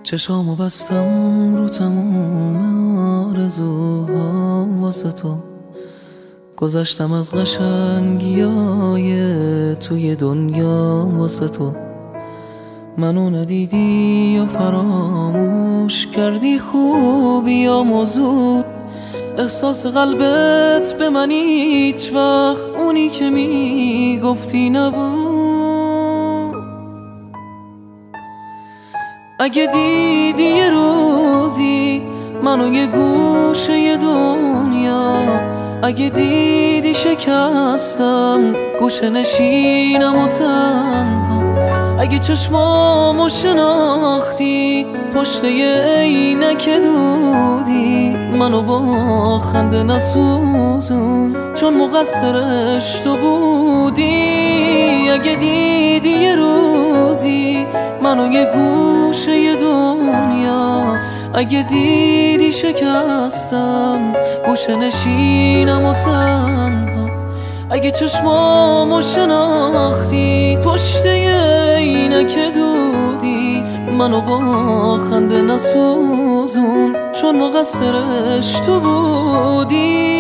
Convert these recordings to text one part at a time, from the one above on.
چشامو بستم رو تموم آرزوهام واسه تو، گذشتم از قشنگیای توی دنیا واسه تو. منو ندیدی و فراموش کردی خوبیامو زود، احساس قلبت به من هیچ وقت اونی که میگفتی نبود. اگه دیدی یه روزی منو یه گوشه دنیا، اگه دیدی شکستم گوشه نشینم و تنها، اگه چشمامو شناختی پشت یه عینک دودی، منو با خنده نسوزون چون مقصرش تو بودی. اگه دیدی یه روزی منو یه گوشه دنیا، اگه دیدی شکستم گوشه نشینم و تنها، اگه چشمامو شناختی پشت یه عینک دودی، منو با خنده نسوزون چون مقصرش تو بودی.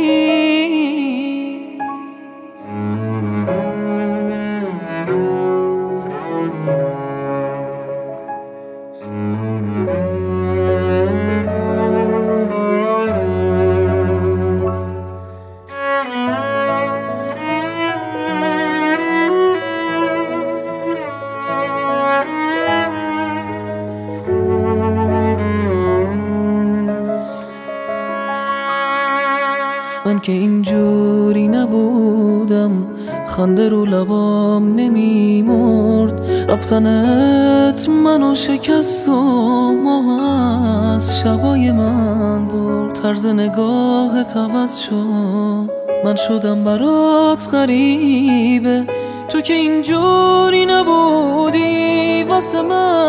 من که اینجوری نبودم، خنده رو لبام نمیمرد، رفتنت منو شکست و ماه از شبای من برد. طرز نگاهت عوض شد، من شدم برات غریبه، تو که اینجوری نبودی واسه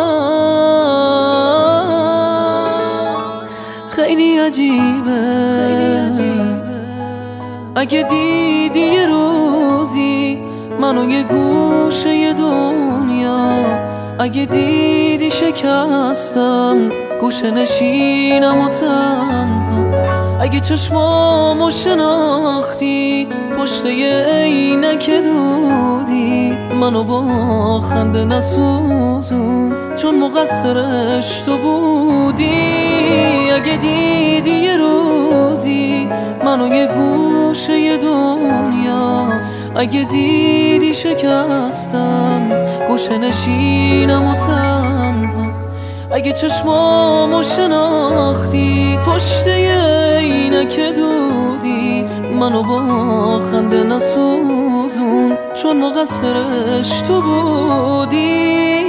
من خیلی عجیبه. اگه دیدی یه روزی منو یه گوشه دنیا، اگه دیدی شکستم گوشه نشینم و تنها، اگه چشمامو شناختی پشت یه عینک دودی، منو با خنده نسوزون چون مقصرش تو بودی. اگه دیدی یه روزی منو یه گوشه دنیا، اگه دیدی شکستم گوشه نشینم و تنها، اگه چشمامو شناختی پشت یه عینک دودی، منو با خنده نسوزون چون مقصرش تو بودی.